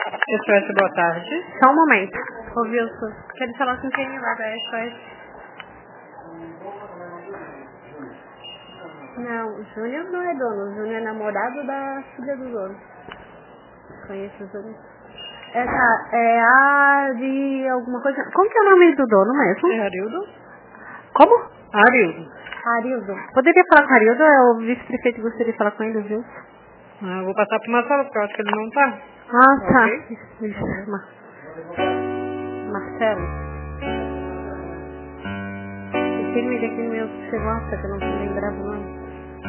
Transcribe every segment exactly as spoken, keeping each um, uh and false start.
Expresso, boa tarde. Só um momento. Ô, Wilson, quero falar com quem lá da Expresso. Não, o Júnior não é dono. O Júnior é namorado da filha do dono. Conheço o Júnior. É, tá, é Ari alguma coisa. Como que é o nome do dono mesmo? É Arildo? Como? Arildo. Arildo. Poderia falar com o Arildo? É o vice-prefeito, gostaria de falar com ele, viu? Ah, eu vou passar para uma sala, porque eu acho que ele não tá. Ah, tá. Ok. Isso, Mar- Marcelo. O filme daquele meu que você gosta, que eu não me lembrava o nome.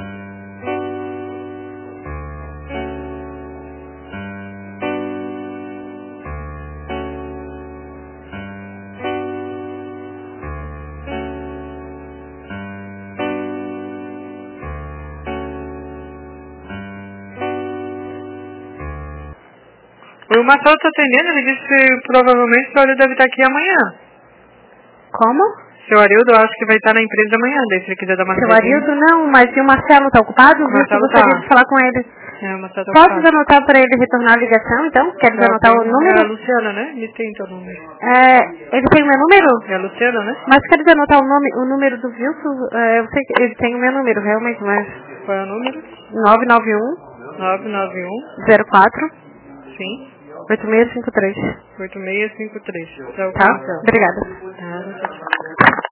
O Marcelo está atendendo, ele disse que provavelmente o seu Arildo deve estar aqui amanhã. Como? Seu Arildo, eu acho que vai estar na empresa amanhã, daí se ele quiser dar uma Seu ligadinha. Arildo não, mas e o Marcelo tá ocupado? O Viu? Eu Marcelo gostaria tá. de falar com ele. É, o Marcelo tá Posso ocupado. anotar para ele retornar a ligação, então? Quer Tá, anotar ok. o É a número? Luciana, né? Ele tem teu número. É, ele tem o meu número? É a Luciana, né? Mas quer anotar o, nome, o número do Wilson? É, eu sei que ele tem o meu número, realmente, mas... Qual é o número? nove nove um, nove nove um. zero quatro, Sim. oito seis cinco três. oito seis cinco três. Tá, ok, Tá? então. Obrigada. Nada, tchau, tchau.